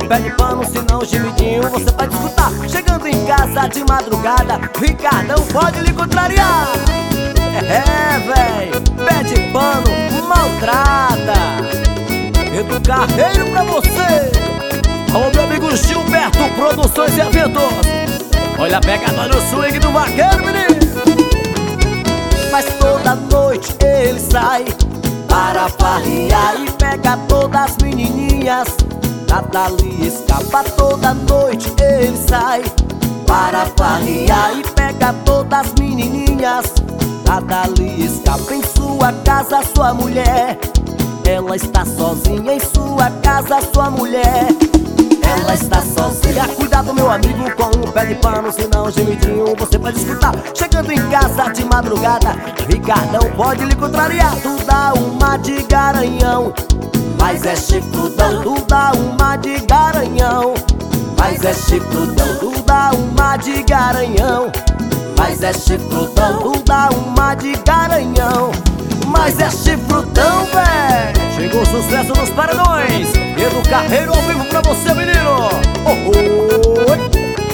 pé de pano, senão gemidinho você pode escutar. Chegando em casa de madrugada, Ricardão pode lhe contrariar. Véi, pé de pano, maltrata. Edu Carreiro pra você. Alô, meu amigo Gilberto Produções e Eventos. Olha a pegada no swing do vaqueiro, menino. Mas toda noite ele sai para farrear e pega todas as menininhas. Nada lhe escapa, toda noite ele sai para farrear e pega todas as menininhas. Nada lhe escapa, em sua casa sua mulher. Ela está sozinha em sua casa, sua mulher. Ela está sozinha. Cuidado, meu amigo, com um pé de pano, senão gemidinho você pode escutar. Chegando em casa de madrugada, Ricardão pode lhe contrariar. Tu dá uma de garanhão, mas é chifrudão. Tu dá uma de garanhão, mas é chifrudão. Tu dá uma de garanhão, mas é chifrudão. Tu dá uma de garanhão, mas é chifrudão, véi. Chegou o sucesso nos paredões. Edu Carreiro ao vivo pra você, menino. Oi.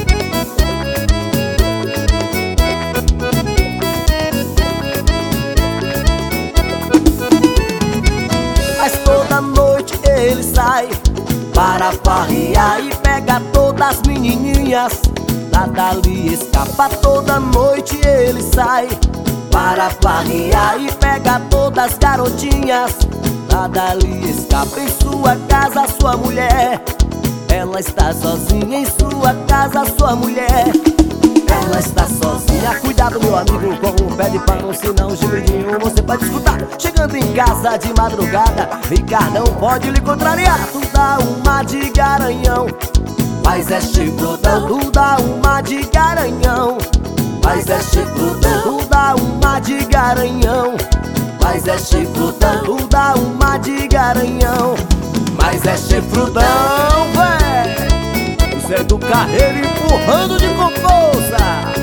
Mas toda noite ele sai para farrear e pega todas as menininhas. Nada lhe escapa, toda noite ele sai para farrear e pega todas as garotinhas. Nada lhe escapa, em sua casa sua mulher. Ela está sozinha em sua casa, sua mulher. Ela está sozinha. Cuidado, meu amigo, com o pé de pano, senão gemidinho você pode escutar. Chegando em casa de madrugada, Ricardão pode lhe contrariar. Tu dá uma de garanhão, mas é chifrudão. Tu dá uma de garanhão, mas é chifrudão. Tu dá uma de garanhão, mas é chifrudão. Tu dá uma de garanhão, mas é chifrudão, véi. Isso é do Carreiro empurrando de com força.